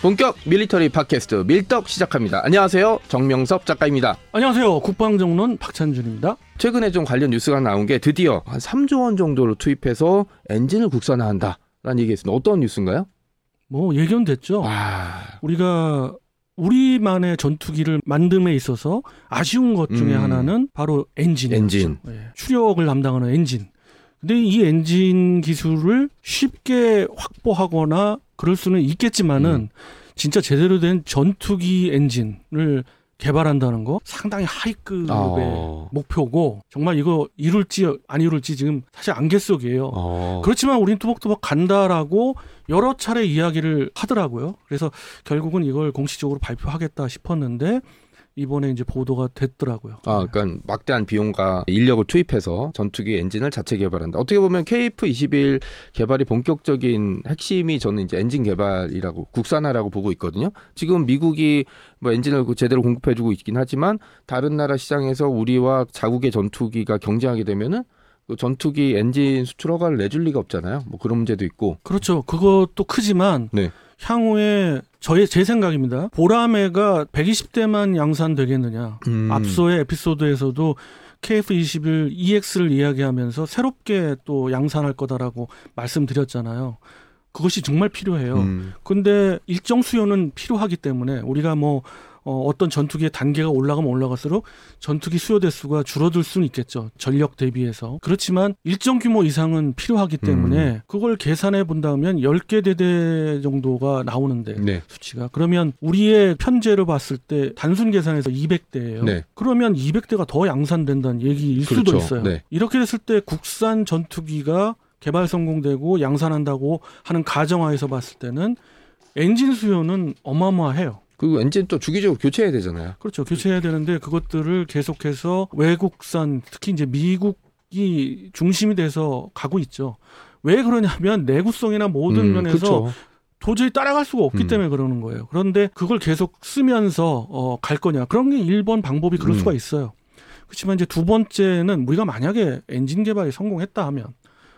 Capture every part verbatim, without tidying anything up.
본격 밀리터리 팟캐스트 밀떡 시작합니다. 안녕하세요. 정명섭 작가입니다. 안녕하세요. 국방정론 박찬준입니다. 최근에 좀 관련 뉴스가 나온 게 드디어 한 삼조 원 정도로 투입해서 엔진을 국산화한다라는 얘기가 있습니다. 어떤 뉴스인가요? 뭐 예견됐죠. 아... 우리가 우리만의 전투기를 만듦에 있어서 아쉬운 것 중에 음... 하나는 바로 엔진이죠. 엔진. 예. 추력을 담당하는 엔진. 근데 이 엔진 기술을 쉽게 확보하거나 그럴 수는 있겠지만은 음. 진짜 제대로 된 전투기 엔진을 개발한다는 거 상당히 하이급의 어. 목표고 정말 이거 이룰지 안 이룰지 지금 사실 안갯속이에요. 어. 그렇지만 우린 뚜벅뚜벅 간다라고 여러 차례 이야기를 하더라고요. 그래서 결국은 이걸 공식적으로 발표하겠다 싶었는데 이번에 이제 보도가 됐더라고요. 아, 그러니까 막대한 비용과 인력을 투입해서 전투기 엔진을 자체 개발한다. 어떻게 보면 케이에프 이십일 개발이 본격적인 핵심이 저는 이제 엔진 개발이라고 국산화라고 보고 있거든요. 지금 미국이 뭐 엔진을 제대로 공급해주고 있긴 하지만 다른 나라 시장에서 우리와 자국의 전투기가 경쟁하게 되면은 그 전투기 엔진 수출 허가를 내줄 리가 없잖아요. 뭐 그런 문제도 있고. 그렇죠. 그것도 크지만. 네. 향후에 저의 제 생각입니다. 보라매가 백이십 대만 양산되겠느냐. 음. 앞서의 에피소드에서도 케이에프 이십일 이엑스를 이야기하면서 새롭게 또 양산할 거다라고 말씀드렸잖아요. 그것이 정말 필요해요. 음. 근데 일정 수요는 필요하기 때문에 우리가 뭐 어, 어떤 전투기의 단계가 올라가면 올라갈수록 전투기 수요 대수가 줄어들 수는 있겠죠. 전력 대비해서. 그렇지만 일정 규모 이상은 필요하기 때문에 음. 그걸 계산해 본다면 열 개 대대 정도가 나오는데 네. 수치가. 그러면 우리의 편제로 봤을 때 단순 계산해서 이백 대예요. 네. 그러면 이백 대가 더 양산된다는 얘기일 그렇죠. 수도 있어요. 네. 이렇게 됐을 때 국산 전투기가 개발 성공되고 양산한다고 하는 가정하에서 봤을 때는 엔진 수요는 어마어마해요. 그 엔진 또 주기적으로 교체해야 되잖아요. 그렇죠. 교체해야 되는데 그것들을 계속해서 외국산, 특히 이제 미국이 중심이 돼서 가고 있죠. 왜 그러냐면 내구성이나 모든 음, 면에서 그렇죠. 도저히 따라갈 수가 없기 음. 때문에 그러는 거예요. 그런데 그걸 계속 쓰면서 어, 갈 거냐. 그런 게 일 번 방법이 그럴 음. 수가 있어요. 그렇지만 이제 두 번째는 우리가 만약에 엔진 개발에 성공했다 하면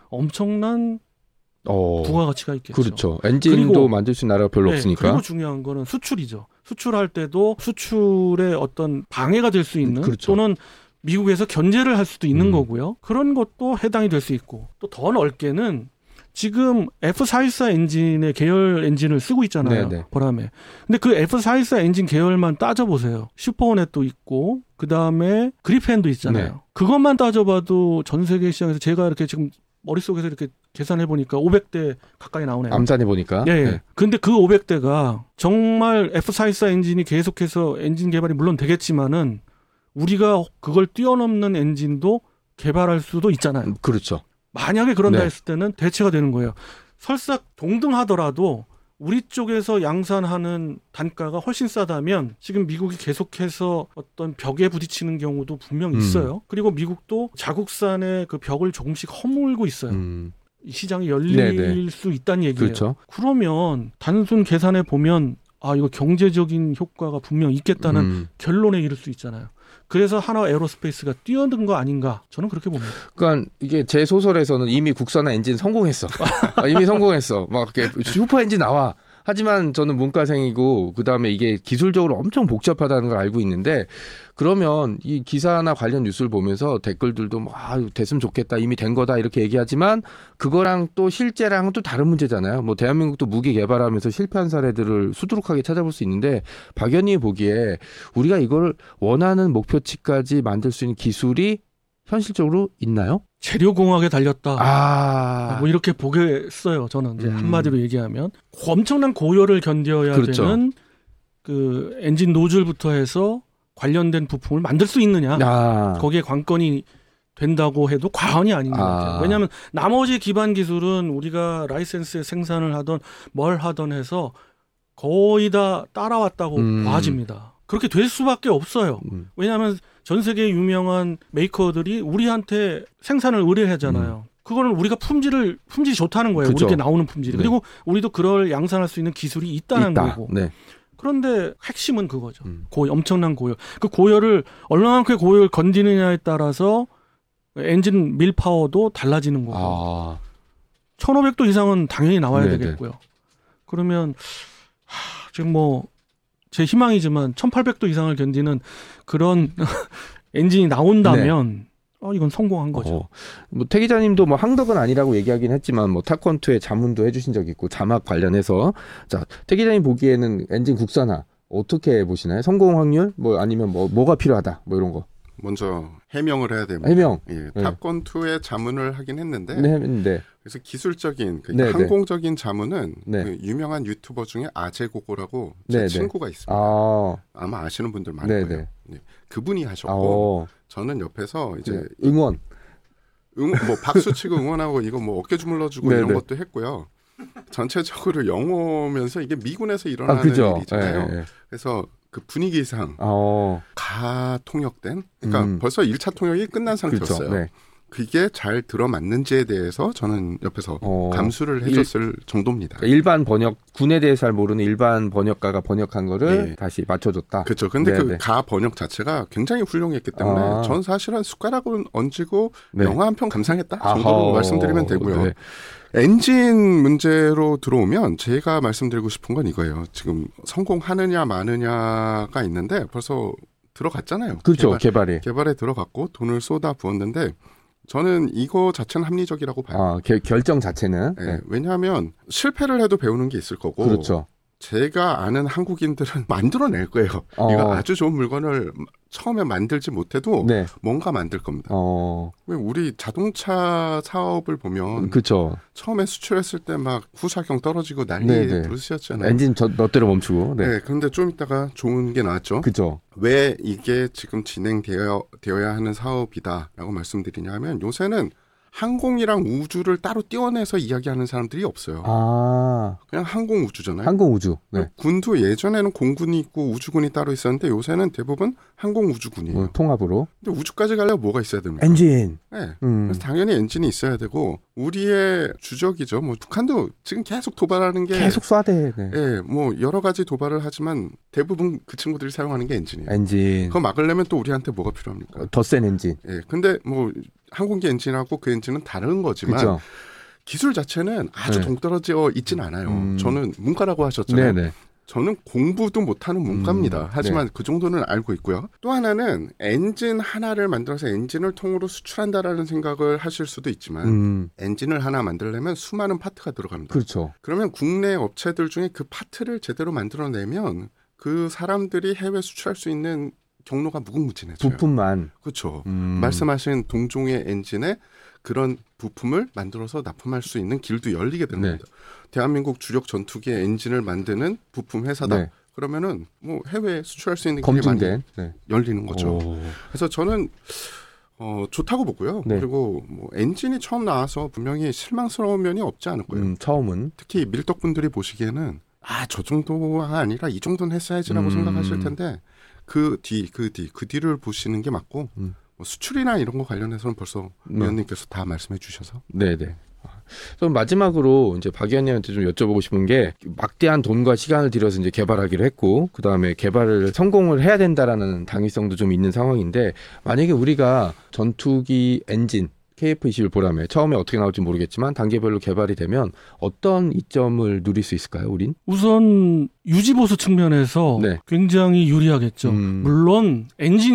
엄청난 어, 부가가치가 있겠죠. 그렇죠. 엔진도 그리고, 만들 수 있는 나라가 별로 네, 없으니까. 그리고 중요한 거는 수출이죠. 수출할 때도 수출에 어떤 방해가 될 수 있는 그렇죠. 또는 미국에서 견제를 할 수도 있는 음. 거고요. 그런 것도 해당이 될 수 있고 또 더 넓게는 지금 에프 사백십사 엔진의 계열 엔진을 쓰고 있잖아요. 네네. 보라매. 근데 그 에프 사백십사 엔진 계열만 따져보세요. 슈퍼호넷도 있고 그다음에 그리펜도 있잖아요. 네. 그것만 따져봐도 전 세계 시장에서 제가 이렇게 지금 머릿속에서 이렇게 계산해 보니까 오백 대 가까이 나오네요. 암산해 보니까. 예. 네. 근데 그 오백 대가 정말 에프 사백십사 엔진이 계속해서 엔진 개발이 물론 되겠지만은 우리가 그걸 뛰어넘는 엔진도 개발할 수도 있잖아요. 그렇죠. 만약에 그런다 네. 했을 때는 대체가 되는 거예요. 설사 동등하더라도 우리 쪽에서 양산하는 단가가 훨씬 싸다면 지금 미국이 계속해서 어떤 벽에 부딪히는 경우도 분명 있어요. 음. 그리고 미국도 자국산의 그 벽을 조금씩 허물고 있어요. 음. 이 시장이 열릴 네네. 수 있다는 얘기예요. 그렇죠. 그러면 단순 계산해 보면 아 이거 경제적인 효과가 분명 있겠다는 음. 결론에 이를 수 있잖아요. 그래서 하나 에어로스페이스가 뛰어든 거 아닌가 저는 그렇게 봅니다. 그러니까 이게 제 소설에서는 이미 국산화 엔진 성공했어. 이미 성공했어. 막 이렇게 슈퍼 엔진 나와. 하지만 저는 문과생이고 그다음에 이게 기술적으로 엄청 복잡하다는 걸 알고 있는데 그러면 이 기사나 관련 뉴스를 보면서 댓글들도 뭐 아, 됐으면 좋겠다. 이미 된 거다. 이렇게 얘기하지만 그거랑 또 실제랑은 또 다른 문제잖아요. 뭐 대한민국도 무기 개발하면서 실패한 사례들을 수두룩하게 찾아볼 수 있는데 박연희 보기에 우리가 이걸 원하는 목표치까지 만들 수 있는 기술이 현실적으로 있나요? 재료공학에 달렸다. 아, 뭐 이렇게 보겠어요. 저는 이제 음. 한마디로 얘기하면 엄청난 고열을 견뎌야 그렇죠. 되는 그 엔진 노즐부터 해서 관련된 부품을 만들 수 있느냐. 아. 거기에 관건이 된다고 해도 과언이 아닌 것 같아요. 아. 왜냐하면 나머지 기반 기술은 우리가 라이센스에 생산을 하던 뭘 하던 해서 거의 다 따라왔다고 음. 봐집니다. 그렇게 될 수밖에 없어요. 음. 왜냐하면 전 세계 유명한 메이커들이 우리한테 생산을 의뢰하잖아요. 음. 그거는 우리가 품질을 품질이 좋다는 거예요. 그렇죠. 우리게 나오는 품질이. 네. 그리고 우리도 그걸 양산할 수 있는 기술이 있다는 있다. 거고. 네. 그런데 핵심은 그거죠. 음. 고, 엄청난 고열. 그 고열을 얼마만큼 고열 건지느냐에 따라서 엔진 밀 파워도 달라지는 거고. 아. 천오백 도 이상은 당연히 나와야 네네. 되겠고요. 그러면 하, 지금 뭐 제 희망이지만 천팔백 도 이상을 견디는 그런 엔진이 나온다면 네. 어, 이건 성공한 거죠. 어, 뭐 태 기자님도 뭐 항덕은 아니라고 얘기하긴 했지만 뭐 타컨투에 자문도 해주신 적이 있고 자막 관련해서 자, 태 기자님 보기에는 엔진 국산화 어떻게 보시나요? 성공 확률 뭐 아니면 뭐 뭐가 필요하다 뭐 이런 거. 먼저 해명을 해야 됩니다. 해명. 예, 탑건투에 자문을 하긴 했는데. 네, 네. 그래서 기술적인, 그러니까 네, 항공적인 자문은 네. 그 유명한 유튜버 중에 아재고고라고 제 네, 친구가 있습니다. 아. 아마 아시는 분들 많을 네, 거예요. 네. 네. 그분이 하셨고, 아. 저는 옆에서 이제 네. 응원, 응, 뭐 박수 치고 응원하고 이거 뭐 어깨 주물러주고 네, 이런 네. 것도 했고요. 전체적으로 영어면서 이게 미군에서 일어나는 아, 그죠. 일이잖아요. 네, 네. 그래서 그 분위기상 어. 가 통역된, 그러니까 음. 벌써 일 차 통역이 끝난 상태였어요. 그렇죠. 네. 그게 잘 들어맞는지에 대해서 저는 옆에서 어. 감수를 해줬을 일, 정도입니다. 그러니까 일반 번역, 군에 대해서 잘 모르는 일반 번역가가 번역한 거를 네. 다시 맞춰줬다. 그렇죠. 근데 네, 그 네. 가 번역 자체가 굉장히 훌륭했기 때문에 아. 전 사실은 숟가락을 얹고 네. 영화 한 편 감상했다 아하. 정도로 말씀드리면 되고요. 네. 엔진 문제로 들어오면 제가 말씀드리고 싶은 건 이거예요. 지금 성공하느냐 마느냐가 있는데 벌써 들어갔잖아요. 그렇죠. 개발, 개발이. 개발에 들어갔고 돈을 쏟아 부었는데 저는 이거 자체는 합리적이라고 봐요. 아, 개, 결정 자체는. 네, 네. 왜냐하면 실패를 해도 배우는 게 있을 거고 그렇죠. 제가 아는 한국인들은 만들어낼 거예요. 어. 이거 아주 좋은 물건을 처음에 만들지 못해도 네. 뭔가 만들 겁니다. 어. 왜 우리 자동차 사업을 보면 그렇죠. 처음에 수출했을 때 막 후사경 떨어지고 난리 네네. 부르셨잖아요. 엔진 저, 너대로 멈추고. 네. 네, 그런데 좀 있다가 좋은 게 나왔죠. 그죠. 왜 이게 지금 진행되어 되어야 하는 사업이다라고 말씀드리냐면 요새는 항공이랑 우주를 따로 떼어내서 이야기하는 사람들이 없어요. 아. 그냥 항공 우주잖아요. 항공 우주. 네. 군도 예전에는 공군이 있고 우주군이 따로 있었는데 요새는 대부분 항공 우주군이에요. 어, 통합으로. 근데 우주까지 가려면 뭐가 있어야 됩니까? 엔진. 네. 음. 그래서 당연히 엔진이 있어야 되고 우리의 주적이죠. 뭐 북한도 지금 계속 도발하는 게 계속 쏴대. 네. 예, 뭐 여러 가지 도발을 하지만 대부분 그 친구들이 사용하는 게 엔진이에요. 엔진. 그거 막으려면 또 우리한테 뭐가 필요합니까? 더 센 엔진. 예, 근데 뭐 항공기 엔진하고 그 엔진은 다른 거지만 그죠. 기술 자체는 아주 네. 동떨어져 있진 않아요. 음. 저는 문과라고 하셨잖아요. 네네. 저는 공부도 못하는 문과입니다. 음, 하지만 네. 그 정도는 알고 있고요. 또 하나는 엔진 하나를 만들어서 엔진을 통으로 수출한다라는 생각을 하실 수도 있지만 음. 엔진을 하나 만들려면 수많은 파트가 들어갑니다. 그렇죠. 그러면 국내 업체들 중에 그 파트를 제대로 만들어내면 그 사람들이 해외 수출할 수 있는 경로가 무궁무진해져요. 부품만. 그렇죠. 음. 말씀하신 동종의 엔진에 그런 부품을 만들어서 납품할 수 있는 길도 열리게 되는 네. 겁니다. 대한민국 주력 전투기의 엔진을 만드는 부품 회사다. 네. 그러면은 뭐 해외에 수출할 수 있는 길이 많이 검증된. 네. 열리는 거죠. 오. 그래서 저는 어, 좋다고 보고요. 네. 그리고 뭐 엔진이 처음 나와서 분명히 실망스러운 면이 없지 않을 거예요. 음, 처음은. 특히 밀떡분들이 보시기에는 아, 저 정도가 아니라 이 정도는 했어야지라고 음. 생각하실 텐데 그 뒤, 그 뒤, 그 뒤를 보시는 게 맞고 음. 뭐 수출이나 이런 거 관련해서는 벌써 네. 위원님께서 다 말씀해 주셔서 네네. 그럼 마지막으로 이제 박 의원님한테 좀 여쭤보고 싶은 게 막대한 돈과 시간을 들여서 이제 개발하기로 했고 그 다음에 개발을 성공을 해야 된다라는 당위성도 좀 있는 상황인데 만약에 우리가 전투기 엔진 케이에프 이십일 보람에 처음에 어떻게 나올지 모르겠지만 단계별로 개발이 되면 어떤 이점을 누릴 수 있을까요, 우린? 우선 유지보수 측면에서 네. 굉장히 유리하겠죠. 음. 물론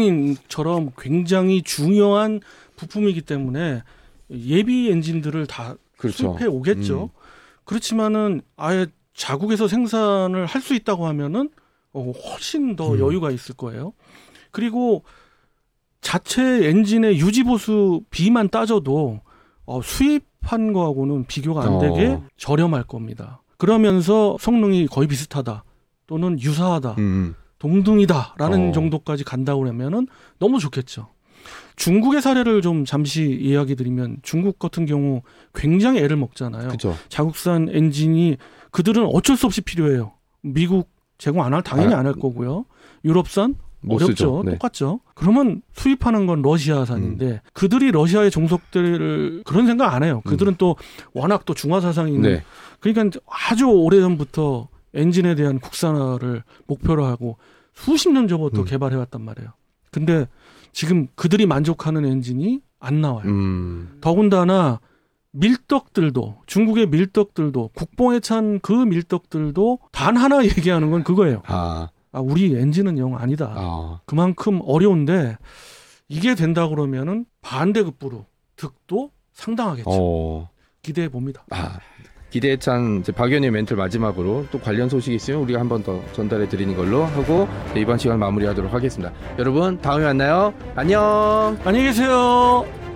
엔진처럼 굉장히 중요한 부품이기 때문에 예비 엔진들을 다 그렇죠. 수입해 오겠죠. 음. 그렇지만은 아예 자국에서 생산을 할 수 있다고 하면은 어, 훨씬 더 음. 여유가 있을 거예요. 그리고 자체 엔진의 유지보수 비만 따져도 어, 수입한 거하고는 비교가 안 되게 어. 저렴할 겁니다. 그러면서 성능이 거의 비슷하다 또는 유사하다, 음. 동등이다라는 어. 정도까지 간다고 그러면은 너무 좋겠죠. 중국의 사례를 좀 잠시 이야기 드리면 중국 같은 경우 굉장히 애를 먹잖아요. 그렇죠. 자국산 엔진이 그들은 어쩔 수 없이 필요해요. 미국 제공 안 할 당연히 아, 안 할 거고요. 유럽산 못 어렵죠. 쓰죠. 네. 똑같죠. 그러면 수입하는 건 러시아산인데 음. 그들이 러시아의 종속들을 그런 생각 안 해요. 그들은 음. 또 워낙 또 중화 사상이 있는 네. 그러니까 아주 오래전부터 엔진에 대한 국산화를 목표로 하고 수십 년 전부터 음. 개발해왔단 말이에요. 근데 지금 그들이 만족하는 엔진이 안 나와요. 음. 더군다나 밀떡들도 중국의 밀떡들도 국뽕에 찬 그 밀떡들도 단 하나 얘기하는 건 그거예요. 아, 아 우리 엔진은 영 아니다. 아. 그만큼 어려운데 이게 된다 그러면은 반대급부로 득도 상당하겠죠. 어. 기대해 봅니다. 아, 기대에 찬 박 의원님 멘트 마지막으로 또 관련 소식이 있으면 우리가 한 번 더 전달해 드리는 걸로 하고 이번 시간 마무리하도록 하겠습니다. 여러분 다음에 만나요. 안녕. 안녕히 계세요.